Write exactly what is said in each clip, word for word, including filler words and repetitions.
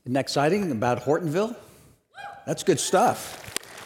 Isn't that exciting about Hortonville? That's good stuff.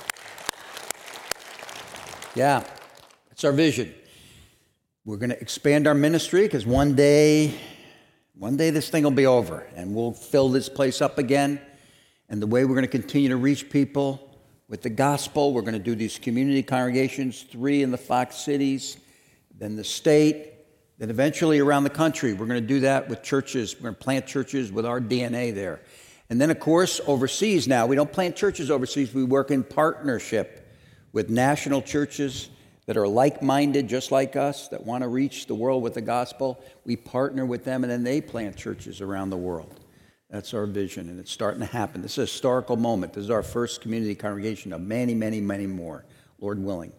Yeah, that's our vision. We're going to expand our ministry because one day, one day this thing will be over and we'll fill this place up again. And the way we're going to continue to reach people with the gospel, we're going to do these community congregations, three in the Fox cities, then the state, then eventually around the country. We're going to do that with churches. We're going to plant churches with our D N A there. And then, of course, overseas now. We don't plant churches overseas. We work in partnership with national churches that are like-minded, just like us, that want to reach the world with the gospel. We partner with them, and then they plant churches around the world. That's our vision, and it's starting to happen. This is a historical moment. This is our first community congregation of many, many, many more, Lord willing.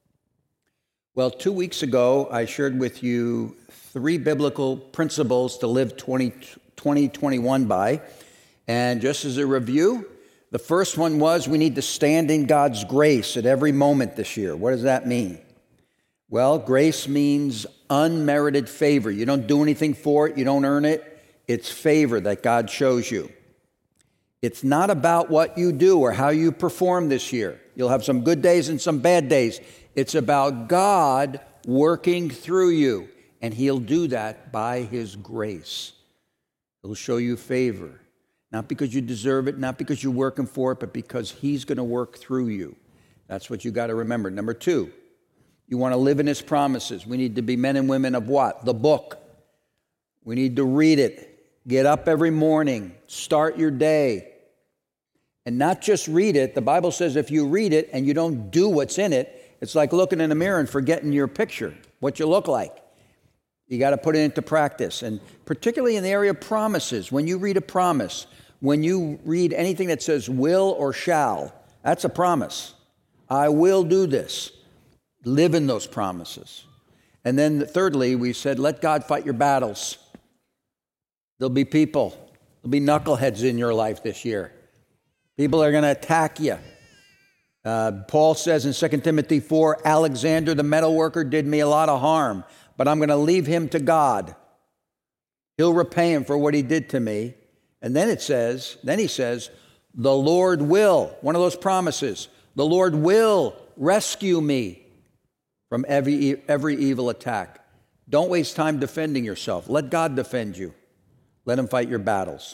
Well, two weeks ago, I shared with you three biblical principles to live twenty twenty-one by. And just as a review, the first one was we need to stand in God's grace at every moment this year. What does that mean? Well, grace means unmerited favor. You don't do anything for it. You don't earn it. It's favor that God shows you. It's not about what you do or how you perform this year. You'll have some good days and some bad days. It's about God working through you, and He'll do that by His grace. He'll show you favor. Not because you deserve it, not because you're working for it, but because He's going to work through you. That's what you got to remember. Number two, you want to live in His promises. We need to be men and women of what? The book. We need to read it. Get up every morning. Start your day. And not just read it. The Bible says if you read it and you don't do what's in it, it's like looking in a mirror and forgetting your picture, what you look like. You got to put it into practice. And particularly in the area of promises, when you read a promise, when you read anything that says will or shall, that's a promise. I will do this. Live in those promises. And then thirdly, we said, let God fight your battles. There'll be people, there'll be knuckleheads in your life this year. People are going to attack you. Uh, Paul says in Second Timothy four, Alexander the metalworker did me a lot of harm, but I'm going to leave him to God. He'll repay him for what he did to me. And then it says, then he says, the Lord will, one of those promises, the Lord will rescue me from every, every evil attack. Don't waste time defending yourself. Let God defend you. Let Him fight your battles.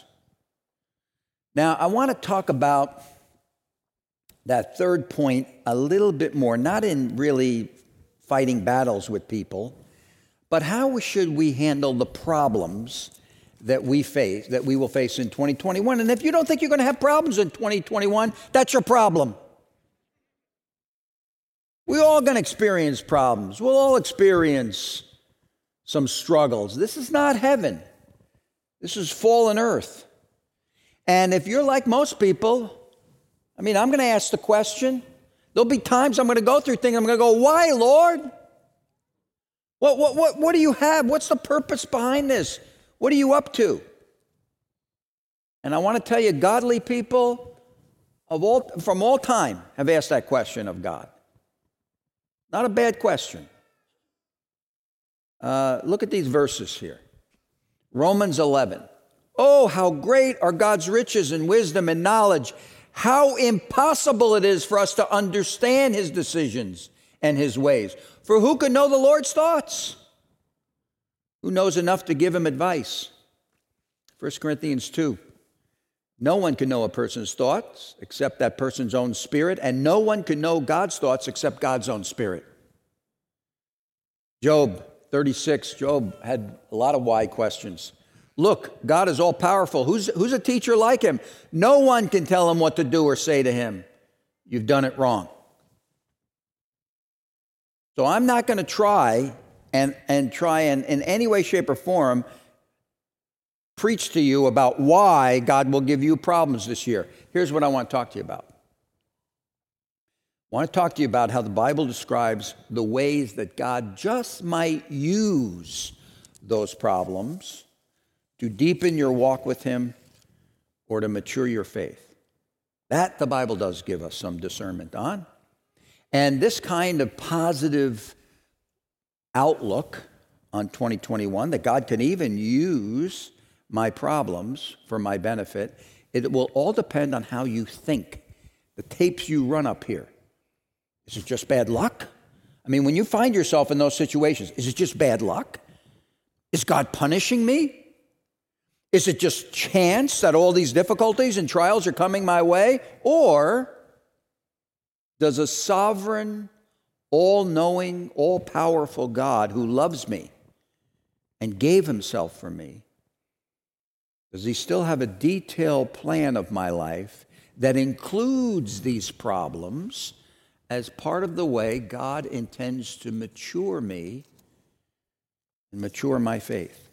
Now, I want to talk about that third point a little bit more, not in really fighting battles with people, but how should we handle the problems that we face, that we will face in twenty twenty-one. And if you don't think you're going to have problems in twenty twenty-one, that's your problem. We're all going to experience problems. We'll all experience some struggles. This is not heaven. This is fallen earth. And if you're like most people, I mean, I'm going to ask the question. There'll be times I'm going to go through things. I'm going to go, why, Lord? What, what, what, what do you have? What's the purpose behind this? What are you up to? And I want to tell you, godly people of all, from all time have asked that question of God. Not a bad question. Uh, look at these verses here. Romans eleven. Oh, how great are God's riches and wisdom and knowledge. How impossible it is for us to understand His decisions and His ways. For who can know the Lord's thoughts? Who knows enough to give Him advice? First Corinthians two. No one can know a person's thoughts except that person's own spirit, and no one can know God's thoughts except God's own spirit. Job thirty-six. Job had a lot of why questions. Look, God is all-powerful. Who's, who's a teacher like Him? No one can tell him what to do or say to him. You've done it wrong. So I'm not going to try and, and try and in any way, shape, or form preach to you about why God will give you problems this year. Here's what I want to talk to you about. I want to talk to you about how the Bible describes the ways that God just might use those problems to deepen your walk with Him or to mature your faith. That the Bible does give us some discernment on. And this kind of positive outlook on twenty twenty-one, that God can even use my problems for my benefit, It will all depend on how you think, the tapes you run up here. Is it just bad luck? I mean, when you find yourself in those situations, is it just bad luck? Is God punishing me? Is it just chance that all these difficulties and trials are coming my way? Or does a sovereign, all-knowing, all-powerful God who loves me and gave himself for me, does he still have a detailed plan of my life that includes these problems as part of the way God intends to mature me and mature my faith?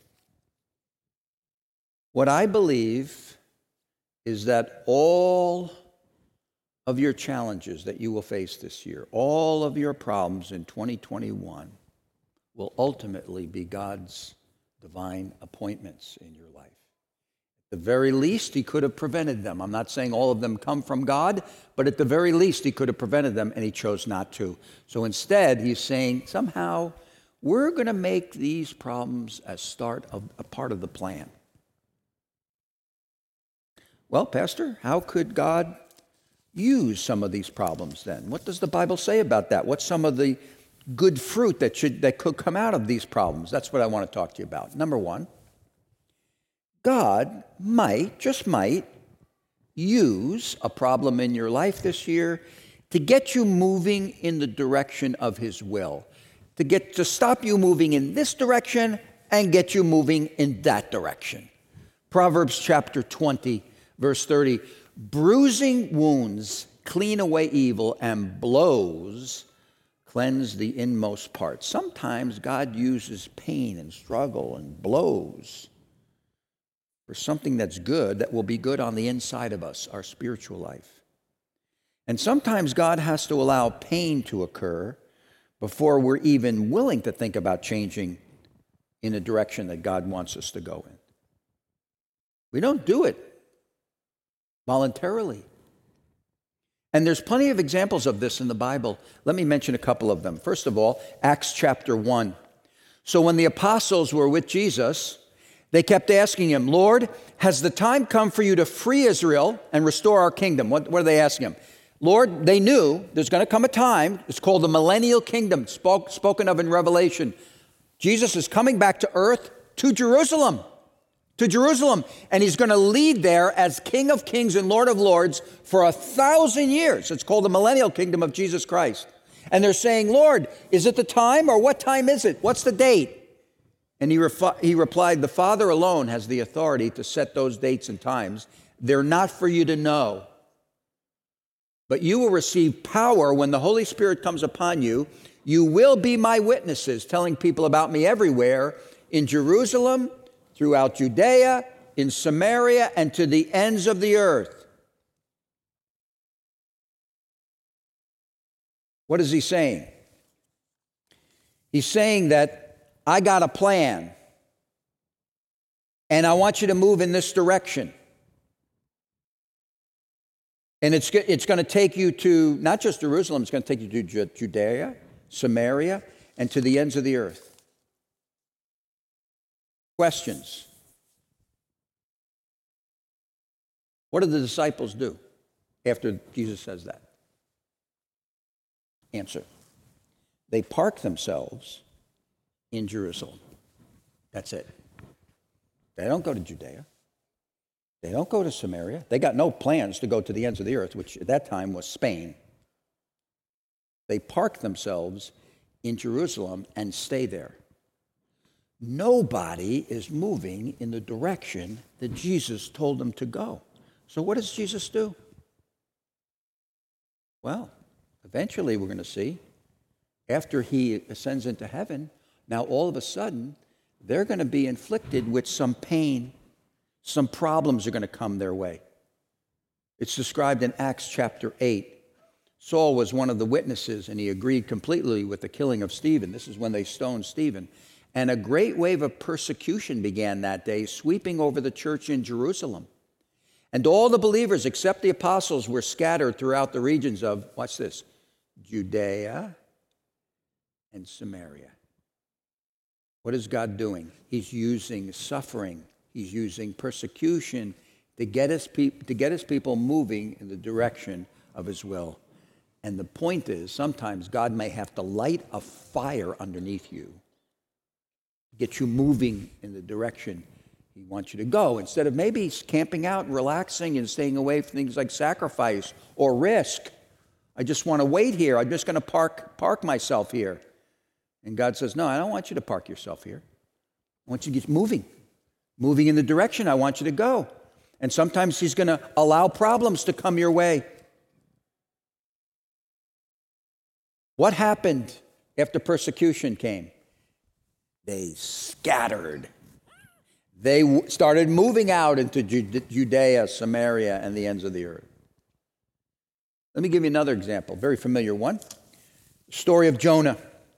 What I believe is that all of your challenges that you will face this year, all of your problems in twenty twenty-one, will ultimately be God's divine appointments in your life. At the very least, he could have prevented them. I'm not saying all of them come from God, but at the very least, he could have prevented them, and he chose not to. So instead, he's saying, somehow, we're going to make these problems as start of a part of the plan. Well, Pastor, how could God use some of these problems then? What does the Bible say about that? What's some of the good fruit that should that could come out of these problems? That's what I want to talk to you about. Number one, God might, just might, use a problem in your life this year to get you moving in the direction of his will, to get to stop you moving in this direction and get you moving in that direction. Proverbs chapter twenty, verse thirty, bruising wounds clean away evil, and blows cleanse the inmost parts. Sometimes God uses pain and struggle and blows for something that's good, that will be good on the inside of us, our spiritual life. And sometimes God has to allow pain to occur before we're even willing to think about changing in a direction that God wants us to go in. We don't do it voluntarily. And there's plenty of examples of this in the Bible. Let me mention a couple of them. First of all, Acts chapter one. So when the apostles were with Jesus, they kept asking him, Lord, has the time come for you to free Israel and restore our kingdom? What, what are they asking him? Lord, they knew there's going to come a time, it's called the millennial kingdom, spoke, spoken of in Revelation. Jesus is coming back to earth, to Jerusalem, to Jerusalem, and he's going to lead there as King of Kings and Lord of Lords for a thousand years. It's called the millennial kingdom of Jesus Christ. And they're saying, Lord, is it the time, or what time is it? What's the date? And he, refi- he replied, the Father alone has the authority to set those dates and times. They're not for you to know. But you will receive power when the Holy Spirit comes upon you. You will be my witnesses, telling people about me everywhere, in Jerusalem, throughout Judea, in Samaria, and to the ends of the earth. What is he saying? He's saying that I got a plan, and I want you to move in this direction. And it's, it's going to take you to, not just Jerusalem, it's going to take you to Judea, Samaria, and to the ends of the earth. Questions? What do the disciples do after Jesus says that? Answer. They park themselves in Jerusalem. That's it. They don't go to Judea. They don't go to Samaria. They got no plans to go to the ends of the earth, which at that time was Spain. They park themselves in Jerusalem and stay there. Nobody is moving in the direction that Jesus told them to go. So what does Jesus do? Well, eventually we're going to see, after he ascends into heaven, now all of a sudden, they're going to be inflicted with some pain. Some problems are going to come their way. It's described in Acts chapter eight. Saul was one of the witnesses, and he agreed completely with the killing of Stephen. This is when they stoned Stephen. And a great wave of persecution began that day, sweeping over the church in Jerusalem. And all the believers, except the apostles, were scattered throughout the regions of, watch this, Judea and Samaria. What is God doing? He's using suffering. He's using persecution to get his, peop- to get his people moving in the direction of his will. And the point is, sometimes God may have to light a fire underneath you, get you moving in the direction he wants you to go, instead of maybe camping out and relaxing and staying away from things like sacrifice or risk. I just want to wait here. I'm just going to park park myself here. And God says, no, I don't want you to park yourself here. I want you to get moving, moving in the direction I want you to go. And sometimes he's going to allow problems to come your way. What happened after persecution came? They scattered. They w- started moving out into Judea, Samaria, and the ends of the earth. Let me give you another example, very familiar one. Story of Jonah.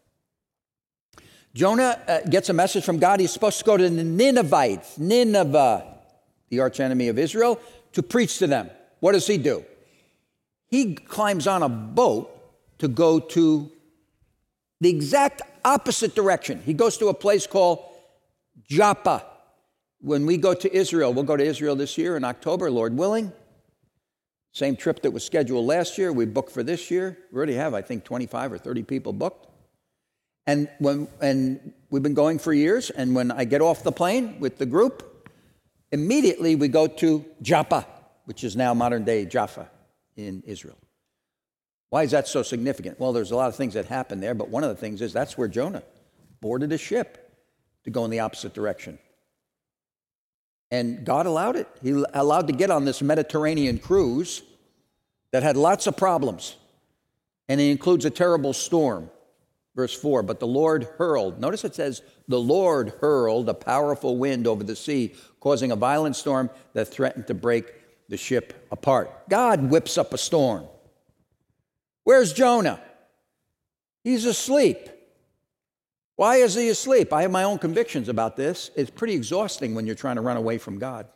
Jonah uh, gets a message from God. He's supposed to go to the Ninevites, Nineveh, the archenemy of Israel, to preach to them. What does he do? He climbs on a boat to go to the exact opposite direction. He goes to a place called Joppa. When we go to Israel, we'll go to Israel this year in October, Lord willing. Same trip that was scheduled last year, we booked for this year. We already have, I think, twenty-five or thirty people booked. And when and we've been going for years, and when I get off the plane with the group, immediately we go to Joppa, which is now modern-day Jaffa in Israel. Why is that so significant? Well, there's a lot of things that happen there, but one of the things is that's where Jonah boarded a ship to go in the opposite direction. And God allowed it. He allowed to get on this Mediterranean cruise that had lots of problems. And it includes a terrible storm. Verse four, but the Lord hurled. Notice it says, the Lord hurled a powerful wind over the sea, causing a violent storm that threatened to break the ship apart. God whips up a storm. Where's Jonah? He's asleep. Why is he asleep? I have my own convictions about this. It's pretty exhausting when you're trying to run away from God.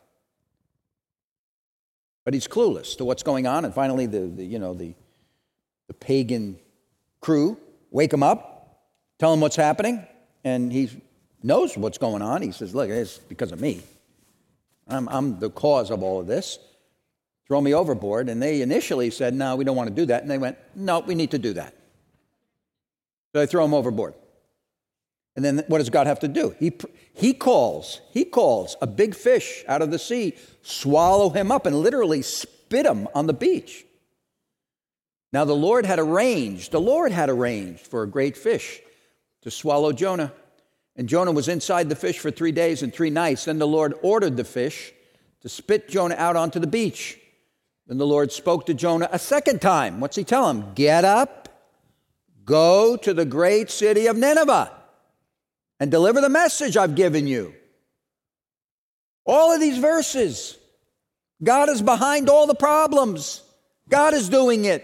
But he's clueless to what's going on. And finally, the, the you know the, the pagan crew wake him up, tell him what's happening, and he knows what's going on. He says, look, it's because of me. I'm, I'm the cause of all of this. Throw me overboard. And they initially said, no, we don't want to do that. And they went, no, we need to do that. So they throw him overboard. And then what does God have to do? He, he calls, he calls a big fish out of the sea, swallow him up, and literally spit him on the beach. Now the Lord had arranged, the Lord had arranged for a great fish to swallow Jonah. And Jonah was inside the fish for three days and three nights. Then the Lord ordered the fish to spit Jonah out onto the beach. Then the Lord spoke to Jonah a second time. What's he tell him? Get up, go to the great city of Nineveh, and deliver the message I've given you. All of these verses, God is behind all the problems. God is doing it.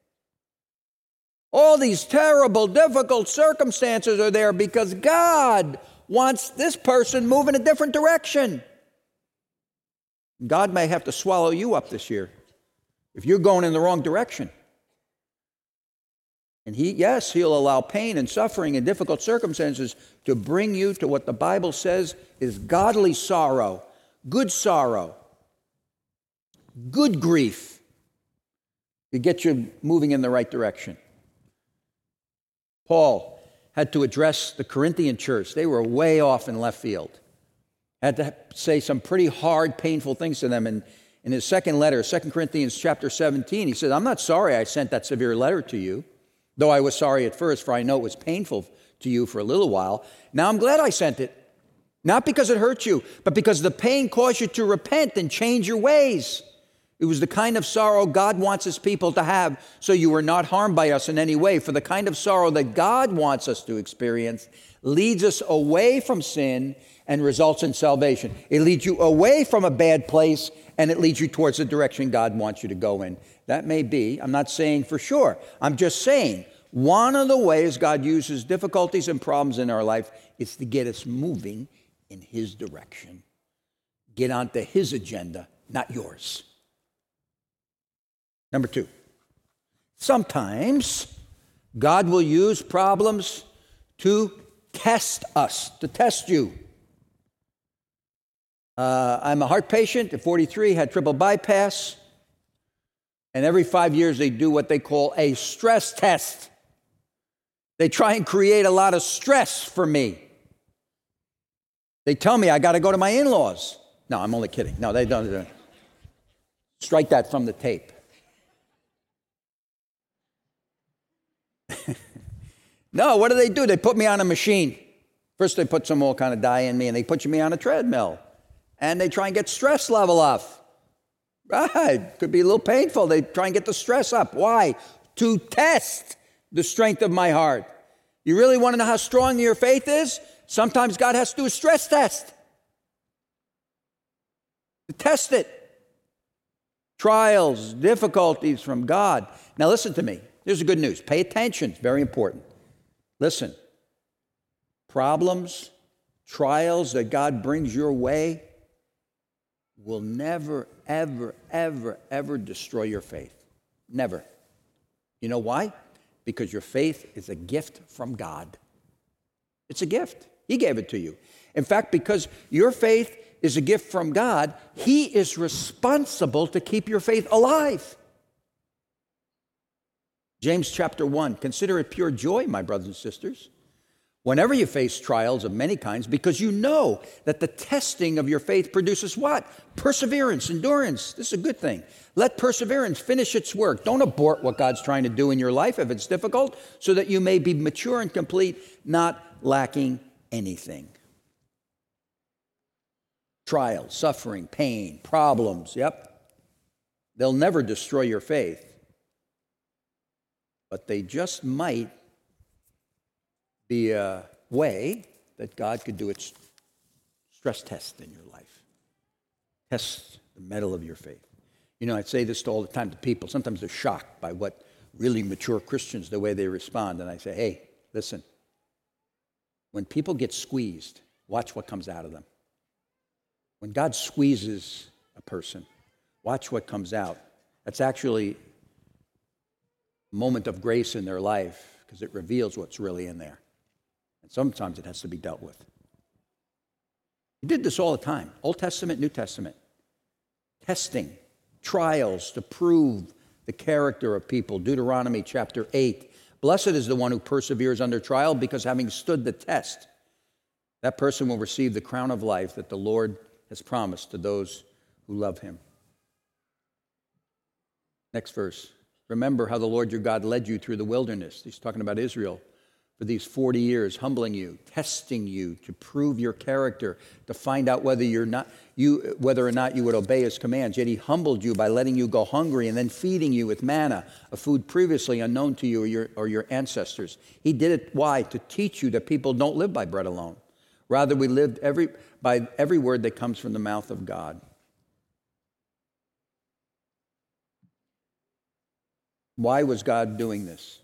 All these terrible, difficult circumstances are there because God wants this person moving a different direction. God may have to swallow you up this year if you're going in the wrong direction. And he, yes, he'll allow pain and suffering and difficult circumstances to bring you to what the Bible says is godly sorrow, good sorrow, good grief, to get you moving in the right direction. Paul had to address the Corinthian church. They were way off in left field. Had to say some pretty hard, painful things to them. And in his second letter, Second Corinthians chapter seventeen, he said, I'm not sorry I sent that severe letter to you, though I was sorry at first, for I know it was painful to you for a little while. Now I'm glad I sent it, not because it hurt you, but because the pain caused you to repent and change your ways. It was the kind of sorrow God wants his people to have, so you were not harmed by us in any way. For the kind of sorrow that God wants us to experience leads us away from sin and results in salvation. It leads you away from a bad place, and it leads you towards the direction God wants you to go in. That may be, I'm not saying for sure, I'm just saying one of the ways God uses difficulties and problems in our life is to get us moving in his direction. Get onto his agenda, not yours. Number two, sometimes God will use problems to test us, to test you. Uh, I'm a heart patient at forty-three, had triple bypass. And every five years, they do what they call a stress test. They try and create a lot of stress for me. They tell me I got to go to my in-laws. No, I'm only kidding. No, they don't. don't. Strike that from the tape. No, what do they do? They put me on a machine. First, they put some all kind of dye in me, and they put me on a treadmill. And they try and get stress level up. Right, could be a little painful. They try and get the stress up. Why? To test the strength of my heart. You really want to know how strong your faith is? Sometimes God has to do a stress test to test it. Trials, difficulties from God. Now listen to me. Here's the good news. Pay attention. It's very important. Listen. Problems, trials that God brings your way will never, ever, ever, ever destroy your faith. Never. You know why? Because your faith is a gift from God. It's a gift. He gave it to you. In fact, because your faith is a gift from God, He is responsible to keep your faith alive. James chapter one, consider it pure joy, my brothers and sisters, whenever you face trials of many kinds, because you know that the testing of your faith produces what? Perseverance, endurance. This is a good thing. Let perseverance finish its work. Don't abort what God's trying to do in your life if it's difficult, so that you may be mature and complete, not lacking anything. Trials, suffering, pain, problems, yep. They'll never destroy your faith, but they just might be a way that God could do its stress test in your life. Test the mettle of your faith. You know, I say this all the time to people. Sometimes they're shocked by what really mature Christians, the way they respond. And I say, hey, listen, when people get squeezed, watch what comes out of them. When God squeezes a person, watch what comes out. That's actually a moment of grace in their life, because it reveals what's really in there. And sometimes it has to be dealt with. He did this all the time. Old Testament, New Testament. Testing, trials to prove the character of people. Deuteronomy chapter eight. Blessed is the one who perseveres under trial, because having stood the test, that person will receive the crown of life that the Lord has promised to those who love Him. Next verse. Remember how the Lord your God led you through the wilderness. He's talking about Israel. For these forty years, humbling you, testing you to prove your character, to find out whether you're not you whether or not you would obey His commands. Yet He humbled you by letting you go hungry and then feeding you with manna, a food previously unknown to you or your or your ancestors. He did it why? To teach you that people don't live by bread alone. Rather, we lived every by every word that comes from the mouth of God. Why was God doing this?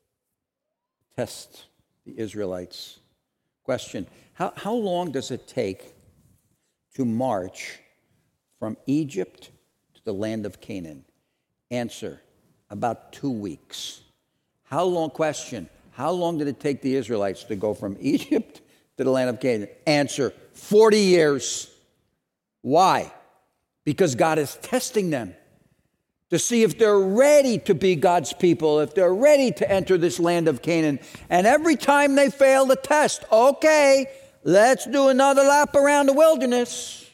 Test the Israelites. Question, how, how long does it take to march from Egypt to the land of Canaan? Answer, about two weeks. How long, question, how long did it take the Israelites to go from Egypt to the land of Canaan? Answer, forty years. Why? Because God is testing them to see if they're ready to be God's people, if they're ready to enter this land of Canaan. And every time they fail the test, okay, let's do another lap around the wilderness.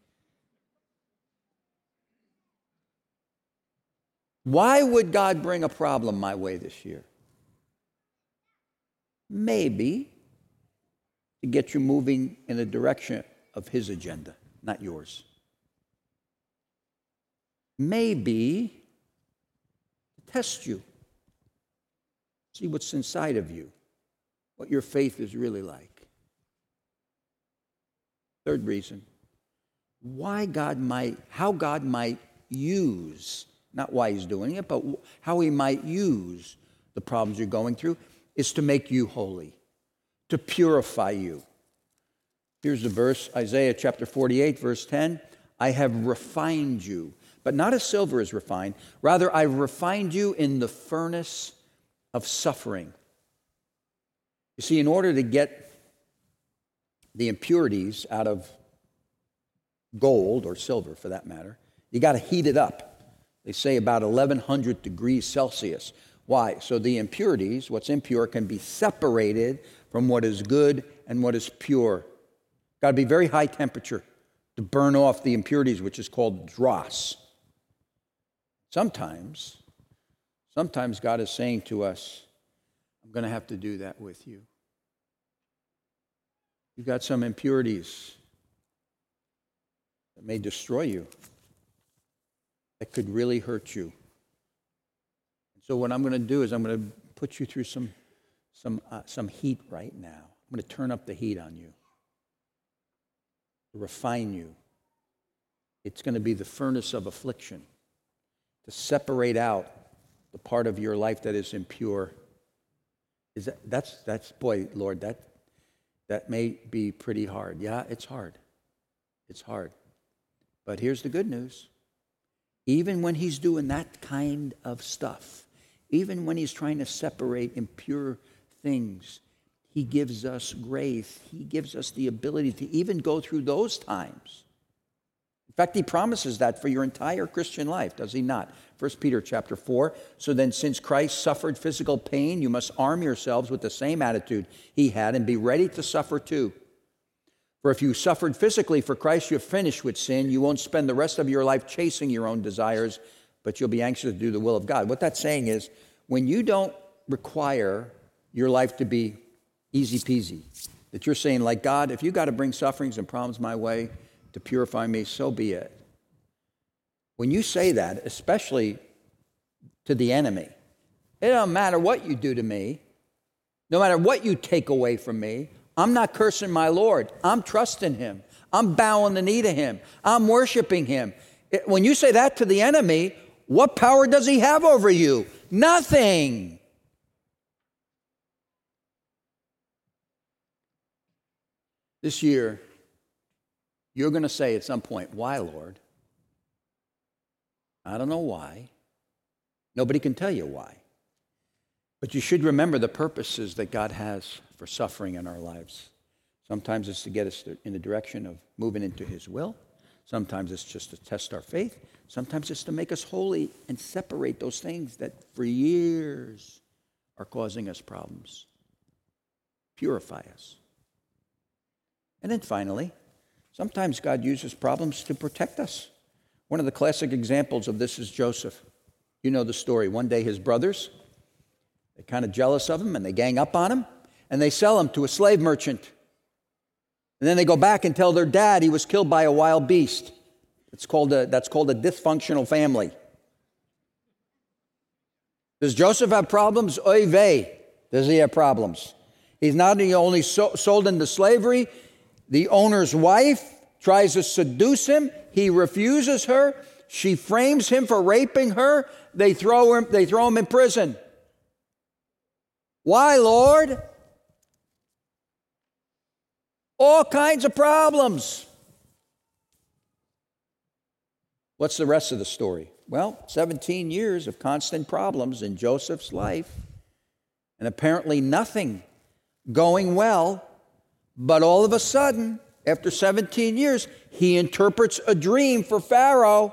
Why would God bring a problem my way this year? Maybe to get you moving in the direction of His agenda, not yours. Maybe to test you, see what's inside of you, what your faith is really like. Third reason, why God might, how God might use, not why He's doing it, but how He might use the problems you're going through, is to make you holy, to purify you. Here's the verse, Isaiah chapter forty-eight, verse ten. I have refined you, but not as silver is refined. Rather, I've refined you in the furnace of suffering. You see, in order to get the impurities out of gold or silver for that matter, you got to heat it up. They say about eleven hundred degrees Celsius. Why? So the impurities, what's impure, can be separated from what is good and what is pure. Got to be very high temperature to burn off the impurities, which is called dross. Sometimes, sometimes God is saying to us, I'm going to have to do that with you. You've got some impurities that may destroy you, that could really hurt you. So what I'm going to do is I'm going to put you through some, some, uh, some heat right now. I'm going to turn up the heat on you, to refine you. It's going to be the furnace of affliction, to separate out the part of your life that is impure. Is that, that's, that's, boy, Lord, that, that may be pretty hard. Yeah, it's hard. It's hard. But here's the good news. Even when he's doing that kind of stuff, even when he's trying to separate impure things, he gives us grace. He gives us the ability to even go through those times. In fact, he promises that for your entire Christian life, does he not? First Peter chapter four, so then since Christ suffered physical pain, you must arm yourselves with the same attitude he had and be ready to suffer too. For if you suffered physically for Christ, you're finished with sin. You won't spend the rest of your life chasing your own desires, but you'll be anxious to do the will of God. What that's saying is, when you don't require your life to be easy peasy, that you're saying, like, God, if you got to bring sufferings and problems my way to purify me, so be it. When you say that, especially to the enemy, it don't matter what you do to me, no matter what you take away from me, I'm not cursing my Lord. I'm trusting him. I'm bowing the knee to him. I'm worshiping him. It, when you say that to the enemy, what power does he have over you? Nothing. This year, you're going to say at some point, why, Lord? I don't know why. Nobody can tell you why. But you should remember the purposes that God has for suffering in our lives. Sometimes it's to get us in the direction of moving into his will. Sometimes it's just to test our faith. Sometimes it's to make us holy and separate those things that for years are causing us problems. Purify us. And then finally, sometimes God uses problems to protect us. One of the classic examples of this is Joseph. You know the story. One day his brothers, they're kind of jealous of him and they gang up on him and they sell him to a slave merchant. And then they go back and tell their dad he was killed by a wild beast. It's called a, that's called a dysfunctional family. Does Joseph have problems? Oy vey, does he have problems? He's not only so, sold into slavery. The owner's wife tries to seduce him. He refuses her. She frames him for raping her. They throw him, they throw him in prison. Why, Lord? All kinds of problems. What's the rest of the story? Well, seventeen years of constant problems in Joseph's life, and apparently nothing going well, but all of a sudden, after seventeen years, he interprets a dream for Pharaoh,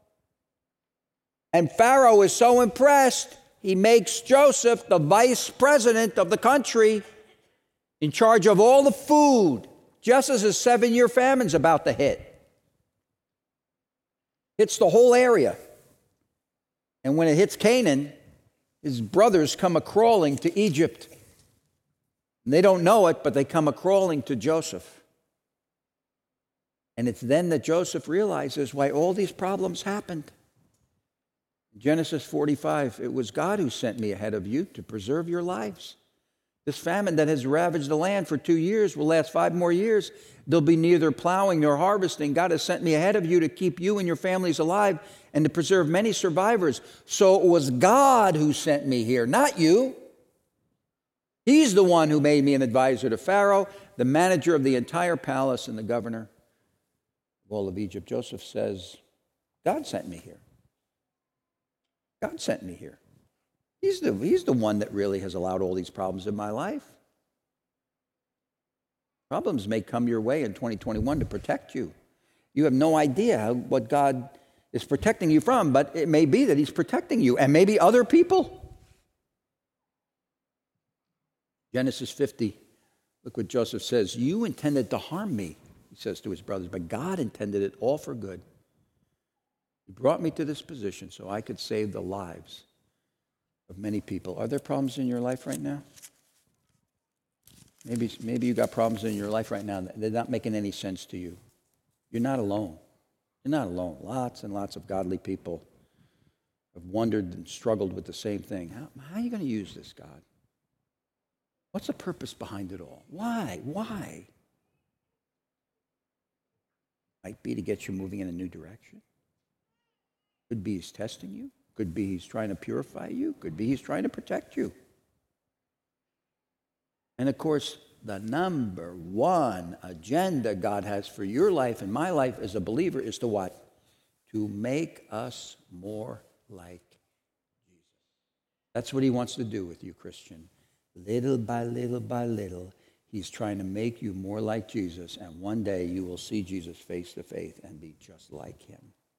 and Pharaoh is so impressed, he makes Joseph the vice president of the country, in charge of all the food, just as a seven-year famine's about to hit. Hits the whole area. And when it hits Canaan, his brothers come a-crawling to Egypt. And they don't know it, but they come a-crawling to Joseph. And it's then that Joseph realizes why all these problems happened. Genesis forty-five, it was God who sent me ahead of you to preserve your lives. This famine that has ravaged the land for two years will last five more years. There'll be neither plowing nor harvesting. God has sent me ahead of you to keep you and your families alive and to preserve many survivors. So it was God who sent me here, not you. He's the one who made me an advisor to Pharaoh, the manager of the entire palace and the governor of all of Egypt. Joseph says, God sent me here. God sent me here. He's the, he's the one that really has allowed all these problems in my life. Problems may come your way in twenty twenty-one to protect you. You have no idea how, what God is protecting you from, but it may be that he's protecting you and maybe other people. Genesis fifty, look what Joseph says. You intended to harm me, he says to his brothers, but God intended it all for good. He brought me to this position so I could save the lives of many people. Are there problems in your life right now? Maybe, maybe you got problems in your life right now that they're not making any sense to you. You're not alone. You're not alone. Lots and lots of godly people have wondered and struggled with the same thing. How, how are you going to use this, God? What's the purpose behind it all? Why? Why? Might be to get you moving in a new direction. Could be he's testing you. Could be he's trying to purify you. Could be he's trying to protect you. And of course, the number one agenda God has for your life and my life as a believer is to what? To make us more like Jesus. That's what he wants to do with you, Christian. Little by little by little, he's trying to make you more like Jesus, and one day you will see Jesus face to face and be just like him.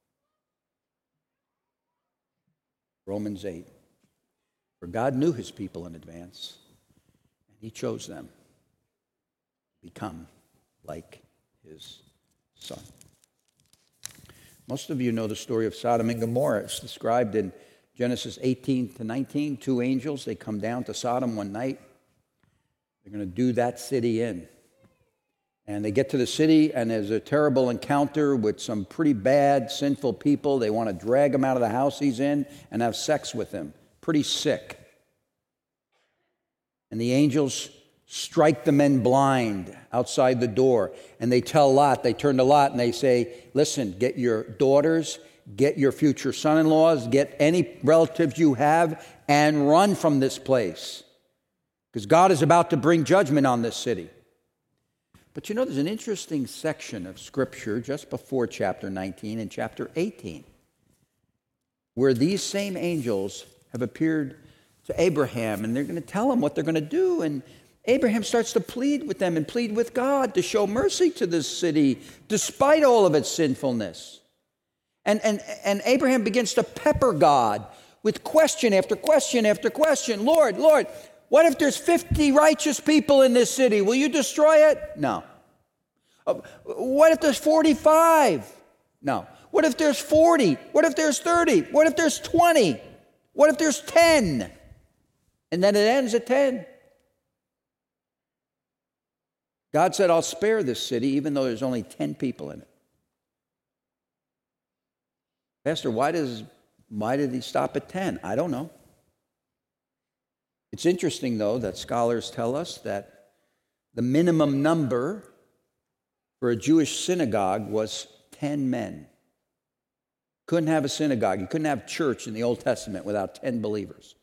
Romans eight. For God knew his people in advance, and he chose them to become like his Son. Most of you know the story of Sodom and Gomorrah. It's described in Genesis eighteen to nineteen. Two angels, they come down to Sodom one night. They're going to do that city in. And they get to the city, and there's a terrible encounter with some pretty bad, sinful people. They want to drag him out of the house he's in and have sex with him. Pretty sick. And the angels strike the men blind outside the door. And they tell Lot, they turn to Lot, and they say, listen, get your daughters, get your future son-in-laws, get any relatives you have, and run from this place. Because God is about to bring judgment on this city. But you know, there's an interesting section of Scripture just before chapter nineteen and chapter eighteen, where these same angels have appeared to Abraham, and they're going to tell him what they're going to do. And Abraham starts to plead with them and plead with God to show mercy to this city, despite all of its sinfulness. And, and, and Abraham begins to pepper God with question after question after question. Lord, Lord, what if there's fifty righteous people in this city? Will you destroy it? No. Uh, what if there's forty-five? No. What if there's forty? What if there's thirty? What if there's twenty? What if there's ten? And then it ends at ten. God said, I'll spare this city even though there's only ten people in it. Pastor, why does why did he stop at ten? I don't know. It's interesting, though, that scholars tell us that the minimum number for a Jewish synagogue was ten men. Couldn't have a synagogue. You couldn't have church in the Old Testament without ten believers.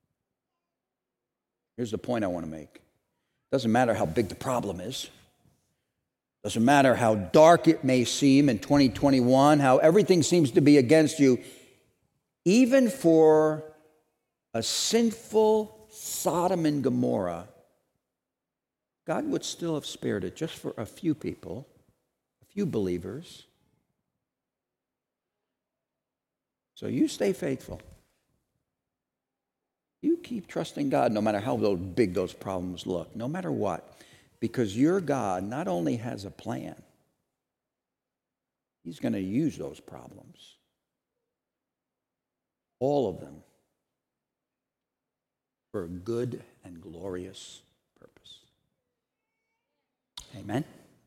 Here's the point I want to make. It doesn't matter how big the problem is. Doesn't matter how dark it may seem in twenty twenty-one, how everything seems to be against you. Even for a sinful Sodom and Gomorrah, God would still have spared it just for a few people, a few believers. So you stay faithful. You keep trusting God no matter how big those problems look, no matter what. Because your God not only has a plan, he's going to use those problems, all of them, for a good and glorious purpose. Amen?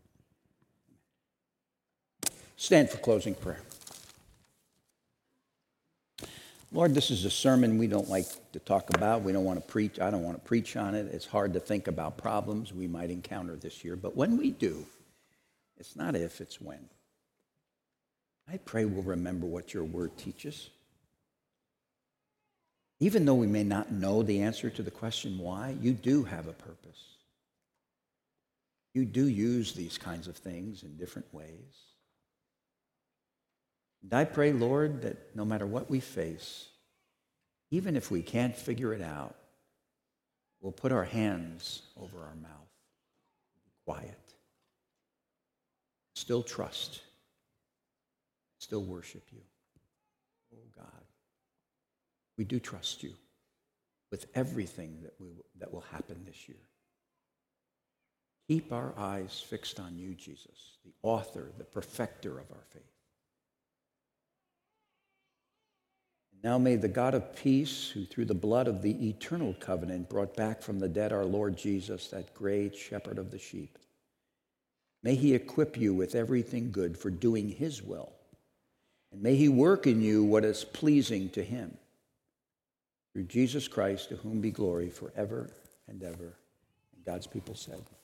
Stand for closing prayer. Lord, this is a sermon we don't like to talk about. We don't want to preach. I don't want to preach on it. It's hard to think about problems we might encounter this year. But when we do, it's not if, it's when. I pray we'll remember what your word teaches. Even though we may not know the answer to the question why, you do have a purpose. You do use these kinds of things in different ways. And I pray, Lord, that no matter what we face, even if we can't figure it out, we'll put our hands over our mouth, be quiet, still trust still worship you. Oh, God, we do trust you with everything that, we, that will happen this year. Keep our eyes fixed on you, Jesus, the author, the perfecter of our faith. And now may the God of peace, who through the blood of the eternal covenant brought back from the dead our Lord Jesus, that great shepherd of the sheep, may he equip you with everything good for doing his will, and may he work in you what is pleasing to him. Through Jesus Christ, to whom be glory forever and ever. And God's people said,